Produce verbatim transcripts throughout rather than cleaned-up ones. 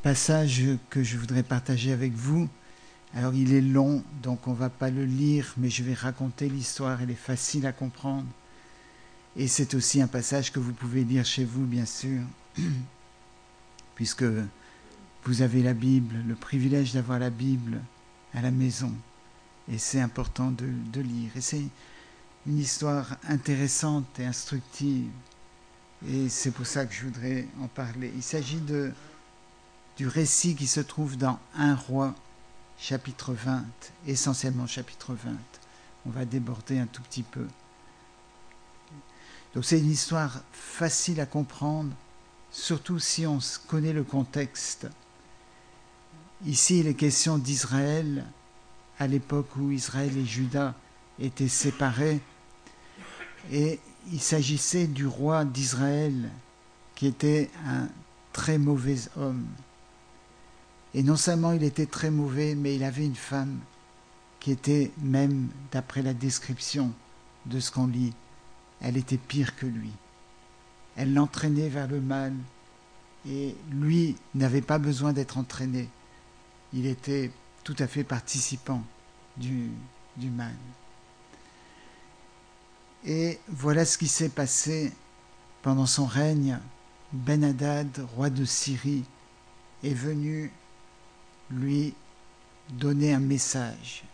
passage que je voudrais partager avec vous. Alors il est long, donc on ne va pas le lire, mais je vais raconter l'histoire, elle est facile à comprendre. Et c'est aussi un passage que vous pouvez lire chez vous, bien sûr, puisque vous avez la Bible, le privilège d'avoir la Bible à la maison. Et c'est important de, de lire. Et c'est une histoire intéressante et instructive. Et c'est pour ça que je voudrais en parler. Il s'agit de, du récit qui se trouve dans un roi, chapitre vingt, essentiellement chapitre vingt. On va déborder un tout petit peu. Donc c'est une histoire facile à comprendre, surtout si on connaît le contexte. Ici, il est question d'Israël, à l'époque où Israël et Juda étaient séparés. Et il s'agissait du roi d'Israël, qui était un très mauvais homme. Et non seulement il était très mauvais, mais il avait une femme qui était, même d'après la description de ce qu'on lit, elle était pire que lui. Elle l'entraînait vers le mal, et lui n'avait pas besoin d'être entraîné. Il était tout à fait participant du, du mal. Et voilà ce qui s'est passé pendant son règne. Ben-Hadad, roi de Syrie, est venu lui donner un message.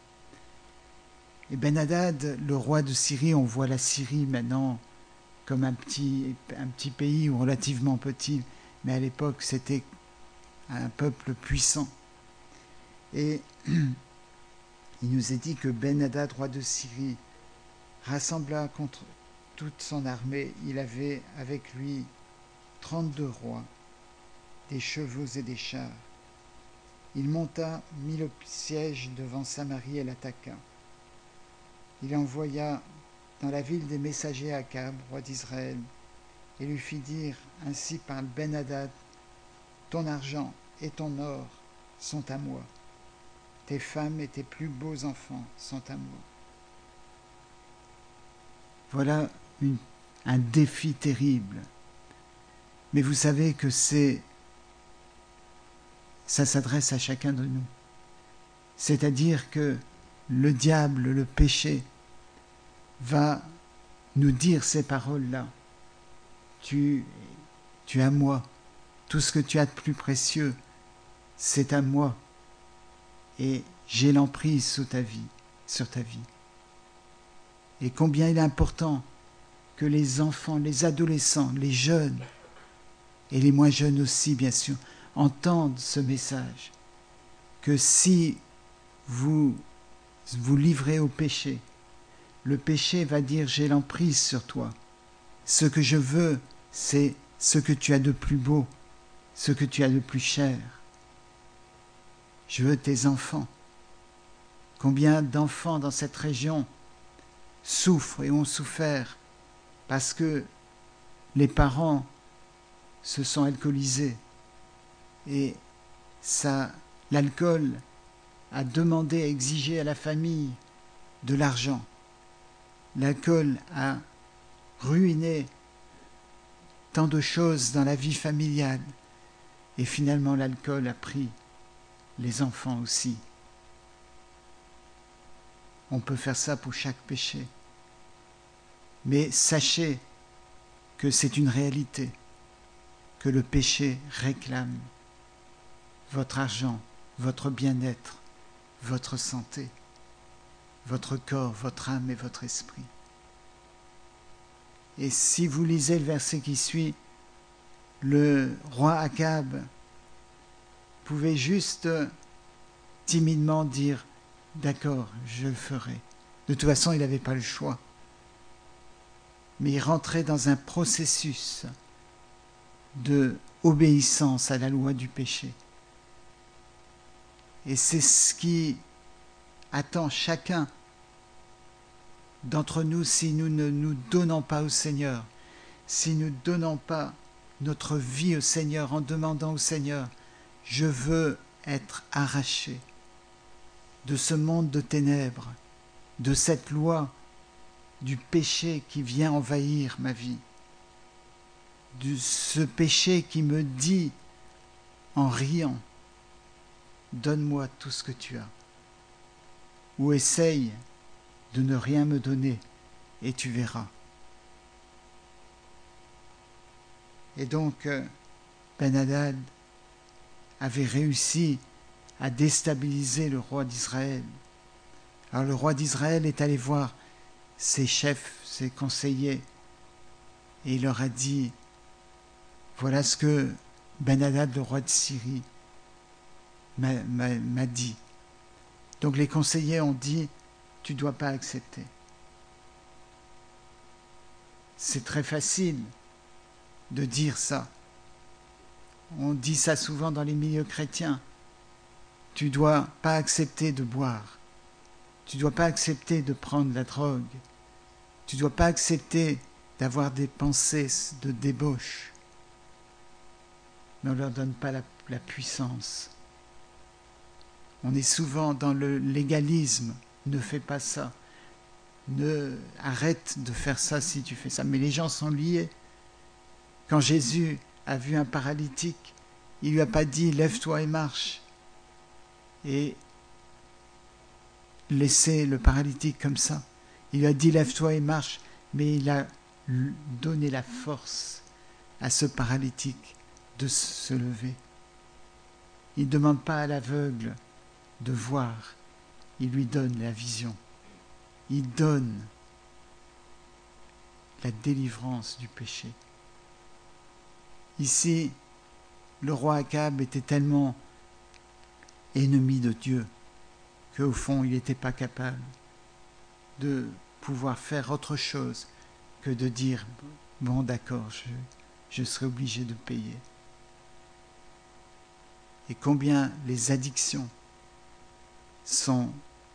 Et Ben-Hadad, le roi de Syrie, on voit la Syrie maintenant comme un petit, un petit pays ou relativement petit, mais à l'époque c'était un peuple puissant. Et il nous est dit que Ben-Hadad, roi de Syrie, rassembla contre toute son armée. Il avait avec lui trente-deux rois, des chevaux et des chars. Il monta, mit le siège devant Samarie et l'attaqua. Il envoya dans la ville des messagers à Akab, roi d'Israël, et lui fit dire, ainsi parle Ben-Hadad, ton argent et ton or sont à moi. Tes femmes et tes plus beaux enfants sont à moi. Voilà une, un défi terrible. Mais vous savez que c'est, ça s'adresse à chacun de nous. C'est-à-dire que le diable, le péché, va nous dire ces paroles-là. Tu, tu es à moi. Tout ce que tu as de plus précieux, c'est à moi. Et j'ai l'emprise sur ta vie, sur ta vie. Et combien il est important que les enfants, les adolescents, les jeunes, et les moins jeunes aussi, bien sûr, entendent ce message. Que si vous vous livrez au péché, le péché va dire « j'ai l'emprise sur toi ». Ce que je veux, c'est ce que tu as de plus beau, ce que tu as de plus cher. Je veux tes enfants. Combien d'enfants dans cette région souffrent et ont souffert parce que les parents se sont alcoolisés et ça, l'alcool a demandé, a exigé à la famille de l'argent. L'alcool a ruiné tant de choses dans la vie familiale et finalement l'alcool a pris les enfants aussi. On peut faire ça pour chaque péché. Mais sachez que c'est une réalité, que le péché réclame votre argent, votre bien-être, votre santé, votre corps, votre âme et votre esprit. Et si vous lisez le verset qui suit, le roi Akab pouvait juste timidement dire « D'accord, je le ferai ». De toute façon, il n'avait pas le choix. Mais il rentrait dans un processus de obéissance à la loi du péché. Et c'est ce qui attend chacun d'entre nous si nous ne nous donnons pas au Seigneur, si nous ne donnons pas notre vie au Seigneur en demandant au Seigneur « Je veux être arraché de ce monde de ténèbres, de cette loi du péché qui vient envahir ma vie, de ce péché qui me dit en riant, donne-moi tout ce que tu as. Ou essaye de ne rien me donner et tu verras. Et donc, Ben-Hadad avait réussi à déstabiliser le roi d'Israël. Alors le roi d'Israël est allé voir ses chefs, ses conseillers, et il leur a dit, voilà ce que Ben-Hadad, le roi de Syrie, m'a, m'a, m'a dit. Donc les conseillers ont dit, tu ne dois pas accepter. C'est très facile de dire ça. On dit ça souvent dans les milieux chrétiens. Tu ne dois pas accepter de boire. Tu ne dois pas accepter de prendre la drogue. Tu ne dois pas accepter d'avoir des pensées de débauche. Mais on ne leur donne pas la, la puissance. On est souvent dans le légalisme. Ne fais pas ça. Ne, arrête de faire ça si tu fais ça. Mais les gens sont liés. Quand Jésus a vu un paralytique, il ne lui a pas dit « lève-toi et marche » et laisser le paralytique comme ça. Il lui a dit « lève-toi et marche », mais il a donné la force à ce paralytique de se lever. Il ne demande pas à l'aveugle de voir, il lui donne la vision. Il donne la délivrance du péché. Ici, le roi Akab était tellement ennemi de Dieu qu'au fond, il n'était pas capable de pouvoir faire autre chose que de dire « bon, d'accord, je, je serai obligé de payer ». Et combien les addictions sont,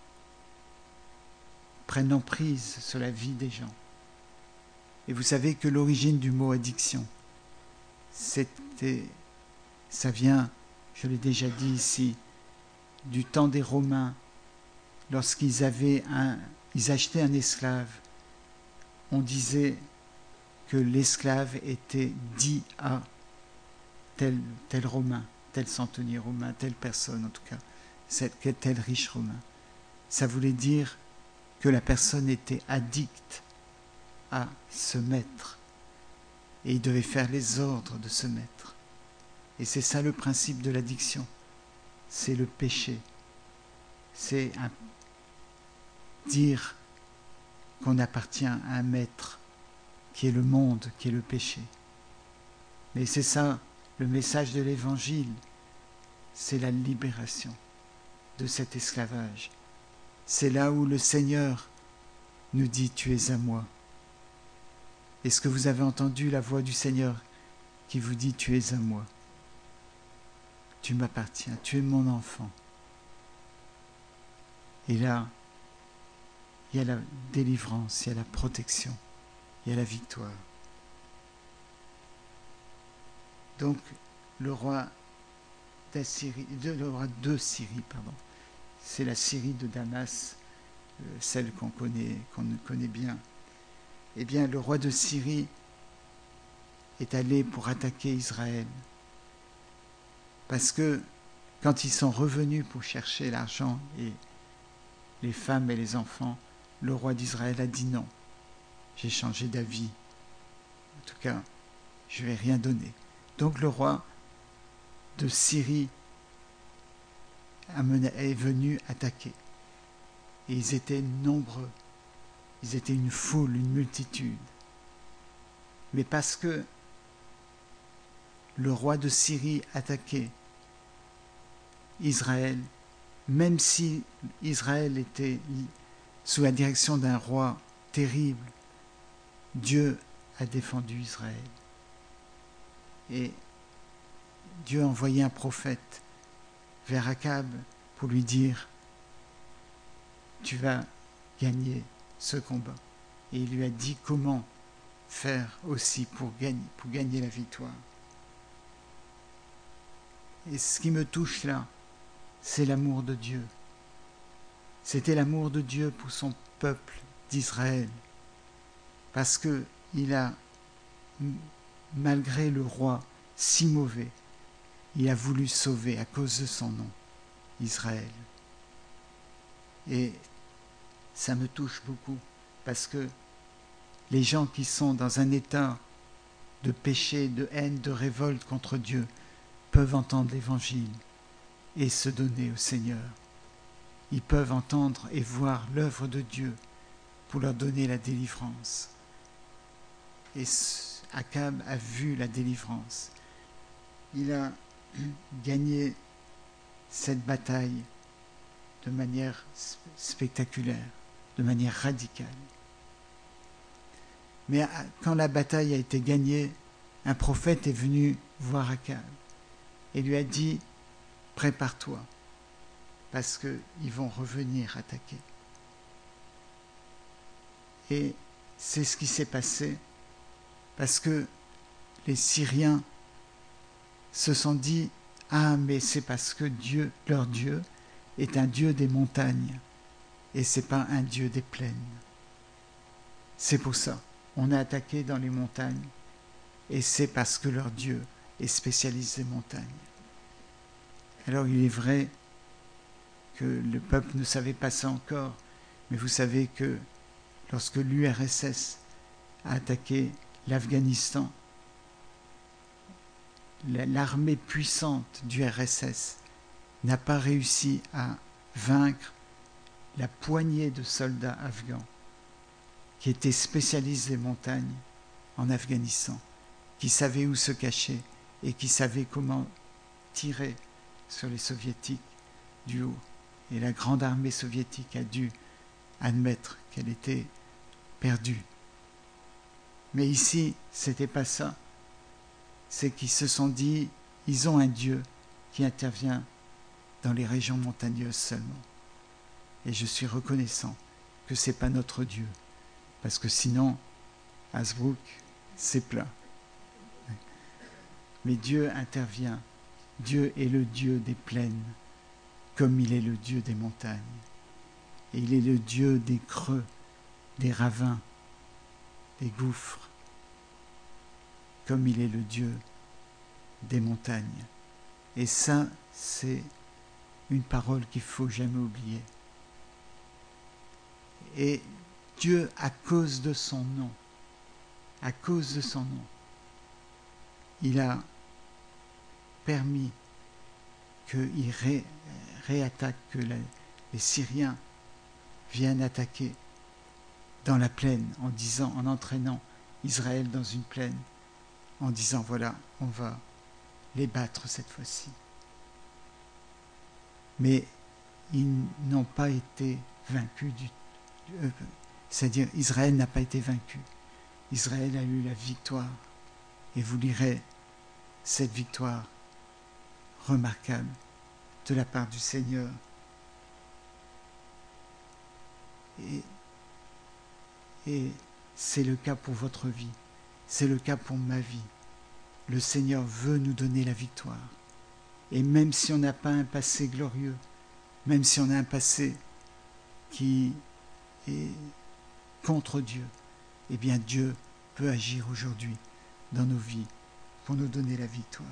prennent emprise sur la vie des gens. Et vous savez que l'origine du mot addiction, c'était, ça vient, je l'ai déjà dit ici, du temps des Romains, lorsqu'ils avaient un, ils achetaient un esclave, on disait que l'esclave était dit à tel, tel Romain, tel centenier romain, telle personne en tout cas, tel riche romain. Ça voulait dire que la personne était addicte à ce maître et il devait faire les ordres de ce maître. Et c'est ça le principe de l'addiction, c'est le péché. C'est un, dire qu'on appartient à un maître qui est le monde, qui est le péché. Mais c'est ça, le message de l'Évangile, c'est la libération de cet esclavage. C'est là où le Seigneur nous dit « Tu es à moi ». Est-ce que vous avez entendu la voix du Seigneur qui vous dit « Tu es à moi ». Tu m'appartiens, tu es mon enfant. Et là, il y a la délivrance, il y a la protection, il y a la victoire. Donc, le roi d'Assyrie, le roi de Syrie, pardon, c'est la Syrie de Damas, euh, celle qu'on connaît, qu'on connaît bien. Eh bien, le roi de Syrie est allé pour attaquer Israël. Parce que quand ils sont revenus pour chercher l'argent et les femmes et les enfants, le roi d'Israël a dit non. J'ai changé d'avis. En tout cas, je ne vais rien donner. Donc le roi de Syrie est venu attaquer. Et ils étaient nombreux. Ils étaient une foule, une multitude. Mais parce que le roi de Syrie attaquait Israël, même si Israël était sous la direction d'un roi terrible, Dieu a défendu Israël. Et Dieu a envoyé un prophète vers Akab pour lui dire « Tu vas gagner ce combat ». Et il lui a dit comment faire aussi pour gagner, pour gagner la victoire. Et ce qui me touche là, c'est l'amour de Dieu. C'était l'amour de Dieu pour son peuple d'Israël. Parce qu'il a, malgré le roi si mauvais, il a voulu sauver à cause de son nom, Israël. Et ça me touche beaucoup parce que les gens qui sont dans un état de péché, de haine, de révolte contre Dieu peuvent entendre l'Évangile et se donner au Seigneur. Ils peuvent entendre et voir l'œuvre de Dieu pour leur donner la délivrance. Et Akab a vu la délivrance. Il a gagné cette bataille de manière spectaculaire, de manière radicale. Mais quand la bataille a été gagnée, un prophète est venu voir Akab et lui a dit « Prépare-toi, parce qu'ils vont revenir attaquer. » Et c'est ce qui s'est passé, parce que les Syriens se sont dit « Ah, mais c'est parce que Dieu, leur Dieu, est un Dieu des montagnes, et ce n'est pas un Dieu des plaines. » C'est pour ça, on a attaqué dans les montagnes, et c'est parce que leur Dieu est spécialiste des montagnes. Alors il est vrai que le peuple ne savait pas ça encore, mais vous savez que lorsque l'U R S S a attaqué l'Afghanistan, l'armée puissante du R S S n'a pas réussi à vaincre la poignée de soldats afghans qui étaient spécialistes des montagnes en Afghanistan, qui savaient où se cacher et qui savaient comment tirer sur les soviétiques du haut. Et la grande armée soviétique a dû admettre qu'elle était perdue. Mais ici, ce n'était pas ça. C'est qu'ils se sont dit, ils ont un Dieu qui intervient dans les régions montagneuses seulement. Et je suis reconnaissant que ce n'est pas notre Dieu. Parce que sinon, Hasbrouck, c'est plat. Mais Dieu intervient. Dieu est le Dieu des plaines, comme il est le Dieu des montagnes. Et il est le Dieu des creux, des ravins, des gouffres, comme il est le Dieu des montagnes. Et ça, c'est une parole qu'il ne faut jamais oublier. Et Dieu, à cause de son nom, à cause de son nom, il a permis qu'il ré, réattaque, que la, les Syriens viennent attaquer dans la plaine en disant, en entraînant Israël dans une plaine, en disant voilà, on va les battre cette fois-ci. Mais ils n'ont pas été vaincus du euh, c'est-à-dire Israël n'a pas été vaincu. Israël a eu la victoire. Et vous lirez cette victoire remarquable de la part du Seigneur. Et, et c'est le cas pour votre vie. C'est le cas pour ma vie. Le Seigneur veut nous donner la victoire. Et même si on n'a pas un passé glorieux, même si on a un passé qui est contre Dieu, eh bien Dieu peut agir aujourd'hui dans nos vies pour nous donner la victoire.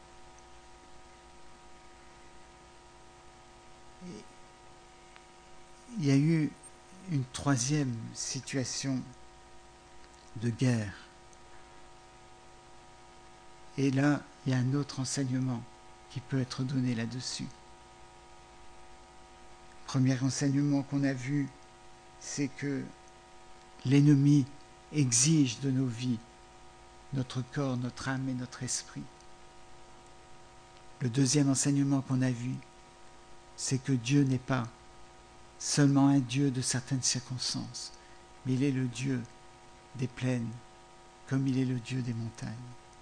Et il y a eu une troisième situation de guerre. Et là, il y a un autre enseignement qui peut être donné là-dessus. Premier enseignement qu'on a vu, c'est que l'ennemi exige de nos vies notre corps, notre âme et notre esprit. Le deuxième enseignement qu'on a vu, c'est que Dieu n'est pas seulement un Dieu de certaines circonstances, mais il est le Dieu des plaines, comme il est le Dieu des montagnes.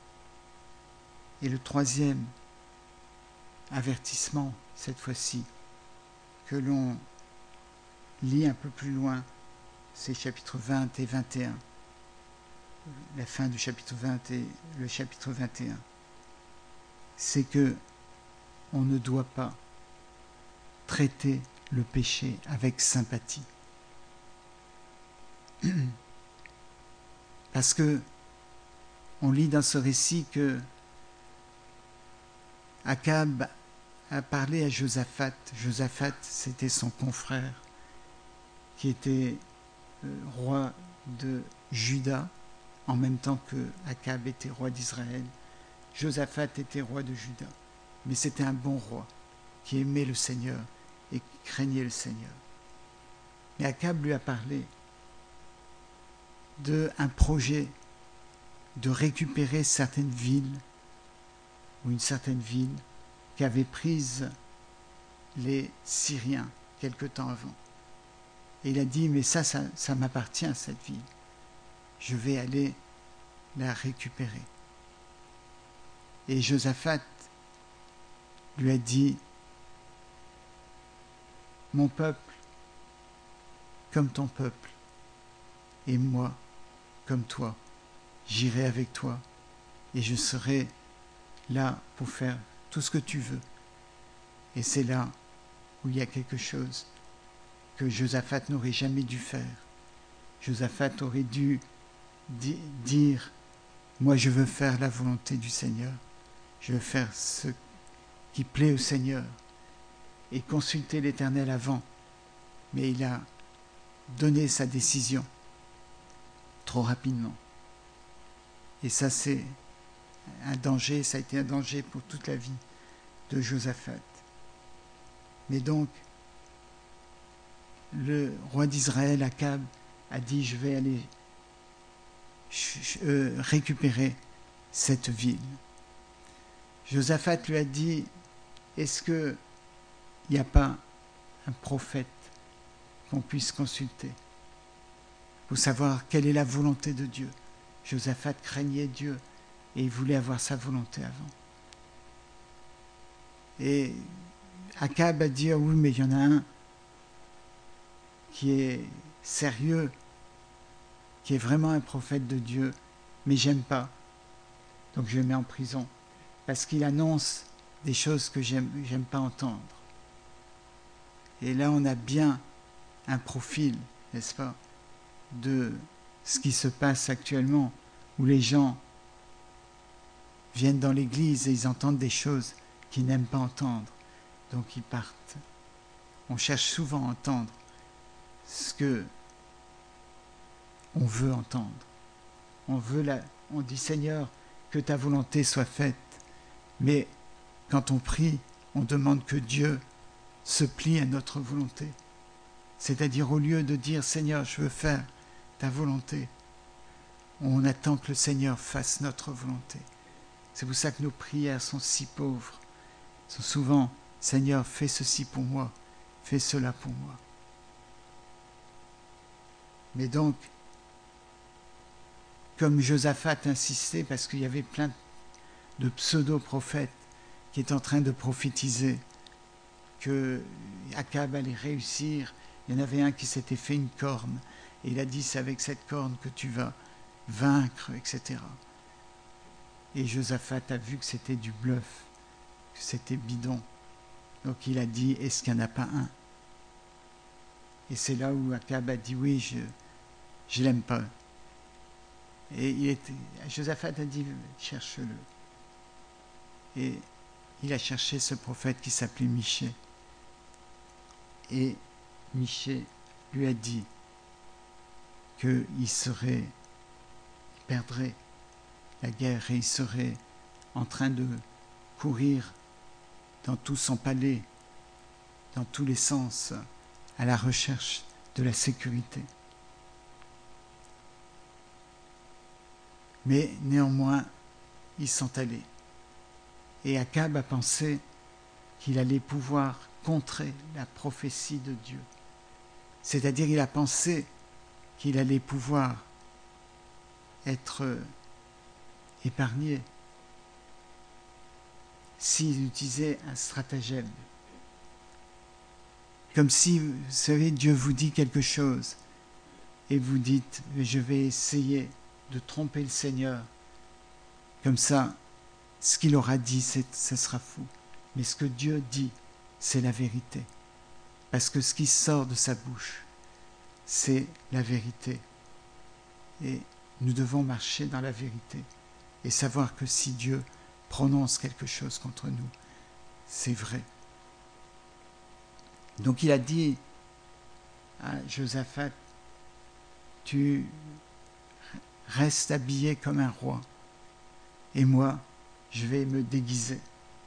Et le troisième avertissement, cette fois-ci, que l'on lit un peu plus loin, c'est chapitre vingt et vingt et un. La fin du chapitre vingt et le chapitre vingt et un. C'est que on ne doit pas traiter le péché avec sympathie. Parce que on lit dans ce récit que Akab a parlé à Josaphat. Josaphat, c'était son confrère qui était euh, roi de Juda, en même temps que Akab était roi d'Israël. Josaphat était roi de Juda, mais c'était un bon roi qui aimait le Seigneur et qui craignait le Seigneur. Mais Akab lui a parlé d'un projet de récupérer certaines villes, ou une certaine ville qu'avaient prise les Syriens quelque temps avant. Et il a dit, mais ça, ça, ça m'appartient, cette ville. Je vais aller la récupérer. Et Josaphat lui a dit, mon peuple comme ton peuple, et moi comme toi, j'irai avec toi, et je serai là pour faire tout ce que tu veux. Et c'est là où il y a quelque chose que Josaphat n'aurait jamais dû faire. Josaphat aurait dû di- dire, moi je veux faire la volonté du Seigneur, je veux faire ce qui plaît au Seigneur, et consulter l'Éternel avant. Mais il a donné sa décision trop rapidement. Et ça, c'est un danger, ça a été un danger pour toute la vie de Josaphat. Mais donc, le roi d'Israël, Akab, a dit, je vais aller euh, récupérer cette ville. Josaphat lui a dit, est-ce qu'il n'y a pas un prophète qu'on puisse consulter pour savoir quelle est la volonté de Dieu? Josaphat craignait Dieu et il voulait avoir sa volonté avant. Et Akab a dit, ah oui, mais il y en a un qui est sérieux, qui est vraiment un prophète de Dieu, mais j'aime pas. Donc je le mets en prison, parce qu'il annonce des choses que j'aime, j'aime pas entendre. Et là, on a bien un profil, n'est-ce pas, de ce qui se passe actuellement, où les gens viennent dans l'église et ils entendent des choses qu'ils n'aiment pas entendre. Donc ils partent. On cherche souvent à entendre ce que on veut entendre. On veut la, on dit Seigneur, que ta volonté soit faite. Mais quand on prie, on demande que Dieu se plie à notre volonté. C'est-à-dire au lieu de dire Seigneur, je veux faire ta volonté, on attend que le Seigneur fasse notre volonté. C'est pour ça que nos prières sont si pauvres. Sont souvent Seigneur, fais ceci pour moi, fais cela pour moi. Mais donc, comme Josaphat insistait, parce qu'il y avait plein de pseudo-prophètes qui étaient en train de prophétiser que Akab allait réussir. Il y en avait un qui s'était fait une corne, et il a dit, c'est avec cette corne que tu vas vaincre, et cetera. Et Josaphat a vu que c'était du bluff, que c'était bidon. Donc il a dit, est-ce qu'il n'y en a pas un? Et c'est là où Akab a dit, oui, je je l'aime pas. Et il était, Josaphat a dit, cherche-le. Et il a cherché ce prophète qui s'appelait Michée. Et Michée lui a dit qu'il serait, il perdrait la guerre et il serait en train de courir dans tout son palais, dans tous les sens, à la recherche de la sécurité. Mais néanmoins, ils sont allés. Et Akab a pensé qu'il allait pouvoir contrer la prophétie de Dieu. C'est-à-dire, il a pensé qu'il allait pouvoir être épargné s'il utilisait un stratagème. Comme si, vous savez, Dieu vous dit quelque chose et vous dites, je vais essayer de tromper le Seigneur. Comme ça, ce qu'il aura dit, c'est, ce sera faux. Mais ce que Dieu dit, c'est la vérité. Parce que ce qui sort de sa bouche, c'est la vérité. Et nous devons marcher dans la vérité et savoir que si Dieu prononce quelque chose contre nous, c'est vrai. Donc il a dit à Josaphat, tu restes habillé comme un roi, et moi, je vais me déguiser.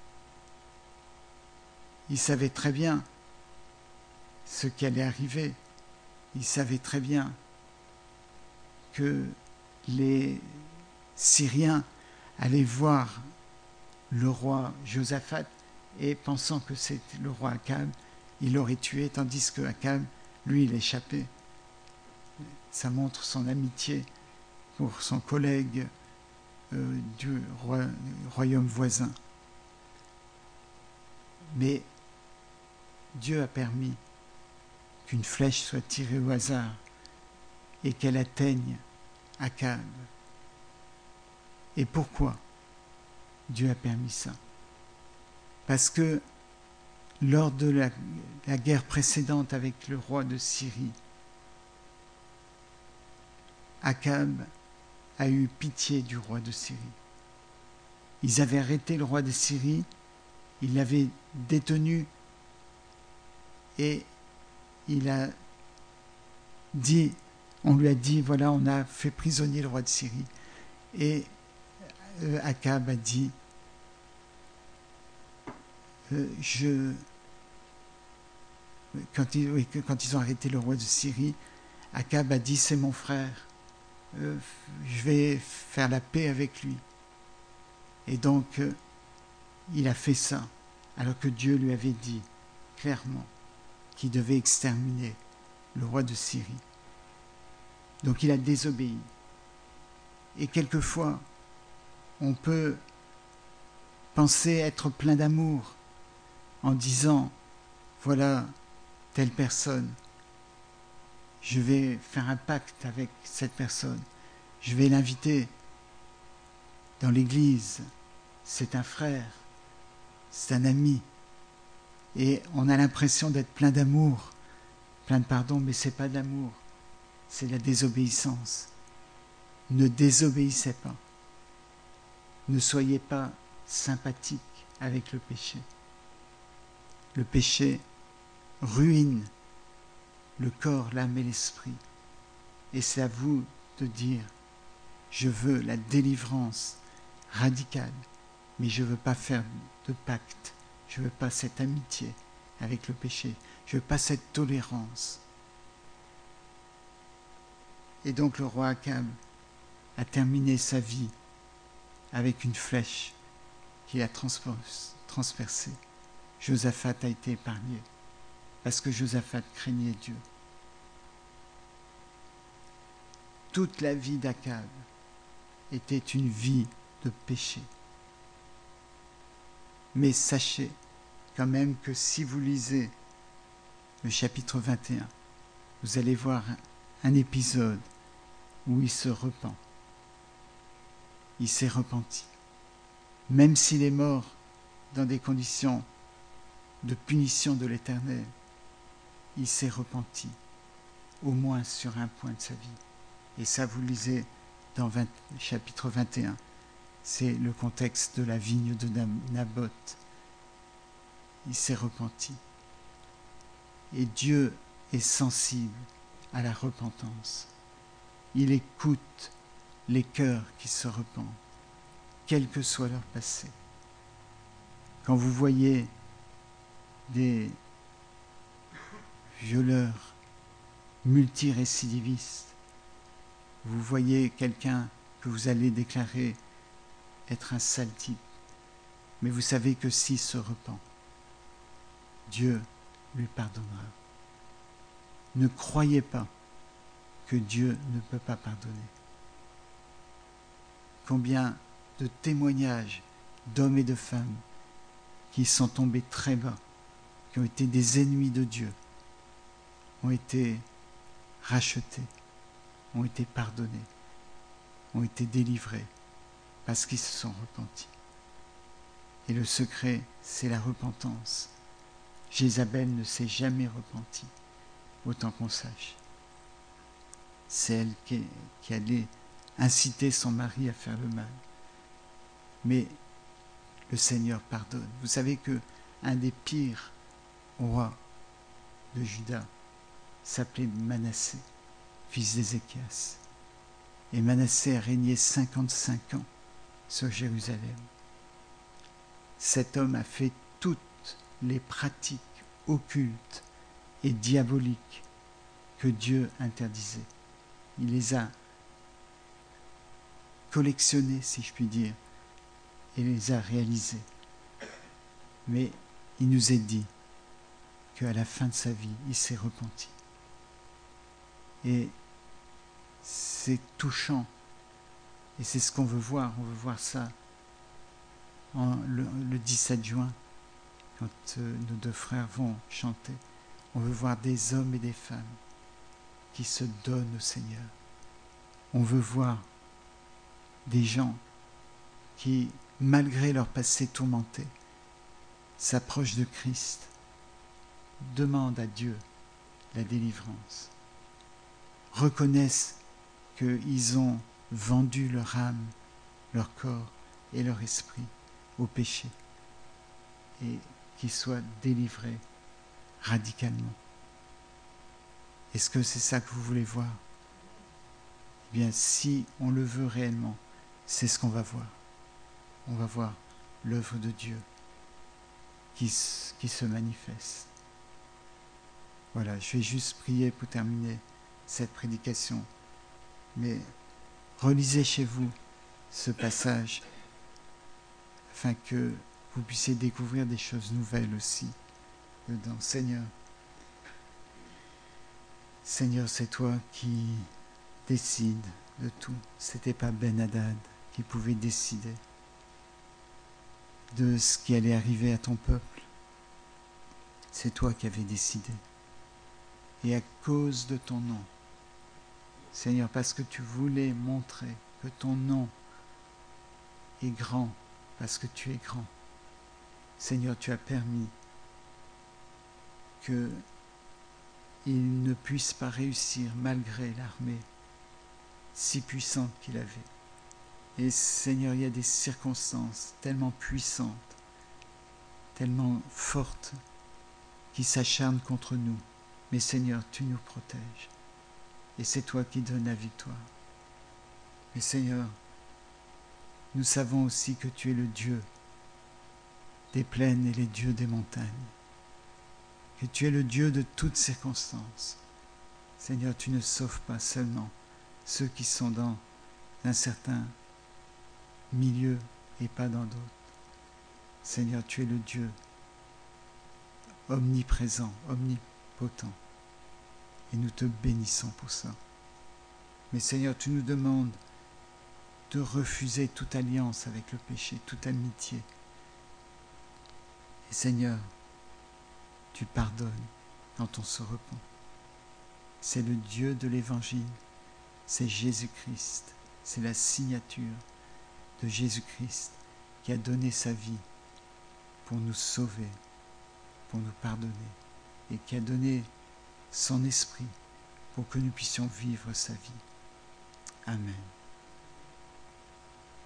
Il savait très bien ce qui allait arriver. Il savait très bien que les Syriens allaient voir le roi Josaphat et pensant que c'était le roi Akab, il l'aurait tué, tandis que Akab, lui, il échappait. Ça montre son amitié pour son collègue euh, du roi, royaume voisin. Mais Dieu a permis qu'une flèche soit tirée au hasard et qu'elle atteigne Akab. Et pourquoi Dieu a permis ça? Parce que lors de la, la guerre précédente avec le roi de Syrie, Akab a eu pitié du roi de Syrie. Ils avaient arrêté le roi de Syrie, ils l'avaient détenu et il a dit, on lui a dit, voilà, on a fait prisonnier le roi de Syrie. Et euh, Akab a dit, euh, je, quand ils, oui, quand ils ont arrêté le roi de Syrie, Akab a dit, c'est mon frère, euh, je vais faire la paix avec lui. Et donc, euh, il a fait ça, alors que Dieu lui avait dit clairement qu'il devait exterminer le roi de Syrie. Donc il a désobéi. Et quelquefois, on peut penser être plein d'amour en disant, voilà, telle personne, je vais faire un pacte avec cette personne, je vais l'inviter dans l'église, c'est un frère, c'est un ami, et on a l'impression d'être plein d'amour, plein de pardon, mais ce n'est pas de l'amour, c'est la désobéissance. Ne désobéissez pas. Ne soyez pas sympathique avec le péché. Le péché ruine le corps, l'âme et l'esprit. Et c'est à vous de dire, je veux la délivrance radicale, mais je ne veux pas faire de pacte. Je ne veux pas cette amitié avec le péché. Je ne veux pas cette tolérance. Et donc le roi Akab a terminé sa vie avec une flèche qui a transpercé. Josaphat a été épargné parce que Josaphat craignait Dieu. Toute la vie d'Akab était une vie de péché. Mais sachez quand même que si vous lisez le chapitre vingt et un, vous allez voir un épisode où il se repent. Il s'est repenti. Même s'il est mort dans des conditions de punition de l'Éternel, il s'est repenti, au moins sur un point de sa vie. Et ça, vous lisez dans vingt, chapitre vingt et un. C'est le contexte de la vigne de Naboth. Il s'est repenti. Et Dieu est sensible à la repentance. Il écoute les cœurs qui se repentent, quel que soit leur passé. Quand vous voyez des violeurs multirécidivistes, vous voyez quelqu'un que vous allez déclarer être un sale type, mais vous savez que s'il se repent, Dieu lui pardonnera. Ne croyez pas que Dieu ne peut pas pardonner. Combien de témoignages d'hommes et de femmes qui sont tombés très bas, qui ont été des ennemis de Dieu, ont été rachetés, ont été pardonnés, ont été délivrés parce qu'ils se sont repentis. Et le secret, c'est la repentance. Jézabel ne s'est jamais repentie, autant qu'on sache. C'est elle qui, qui allait inciter son mari à faire le mal. Mais le Seigneur pardonne. Vous savez que un des pires rois de Juda, s'appelait Manassé, fils d'Ézéchias. Et Manassé a régné cinquante-cinq ans sur Jérusalem. Cet homme a fait toutes les pratiques occultes et diaboliques que Dieu interdisait. Il les a collectionnées, si je puis dire, et les a réalisées. Mais il nous est dit qu'à la fin de sa vie, il s'est repenti. Et c'est touchant. Et c'est ce qu'on veut voir. On veut voir ça en, le, le dix-sept juin, quand euh, nos deux frères vont chanter. On veut voir des hommes et des femmes qui se donnent au Seigneur. On veut voir des gens qui, malgré leur passé tourmenté, s'approchent de Christ, demandent à Dieu la délivrance, reconnaissent qu'ils ont vendu leur âme, leur corps et leur esprit au péché et qu'ils soient délivrés radicalement. Est-ce que c'est ça que vous voulez voir? Eh bien, si on le veut réellement, c'est ce qu'on va voir. On va voir l'œuvre de Dieu qui, qui se manifeste. Voilà, je vais juste prier pour terminer cette prédication. Mais relisez chez vous ce passage afin que vous puissiez découvrir des choses nouvelles aussi dedans. Seigneur, Seigneur, c'est toi qui décides de tout. C'était pas Ben-Hadad qui pouvait décider de ce qui allait arriver à ton peuple. C'est toi qui avais décidé. Et à cause de ton nom, Seigneur, parce que tu voulais montrer que ton nom est grand, parce que tu es grand, Seigneur, tu as permis qu'il ne puisse pas réussir malgré l'armée si puissante qu'il avait. Et Seigneur, il y a des circonstances tellement puissantes, tellement fortes, qui s'acharnent contre nous. Mais Seigneur, tu nous protèges. Et c'est toi qui donnes la victoire. Mais Seigneur, nous savons aussi que tu es le Dieu des plaines et le Dieu des montagnes. Que tu es le Dieu de toutes circonstances. Seigneur, tu ne sauves pas seulement ceux qui sont dans un certain milieu et pas dans d'autres. Seigneur, tu es le Dieu omniprésent, omnipotent. Et nous te bénissons pour ça. Mais Seigneur, tu nous demandes de refuser toute alliance avec le péché, toute amitié. Et Seigneur, tu pardonnes quand on se repent. C'est le Dieu de l'Évangile, c'est Jésus-Christ, c'est la signature de Jésus-Christ qui a donné sa vie pour nous sauver, pour nous pardonner, et qui a donné son esprit pour que nous puissions vivre sa vie. Amen.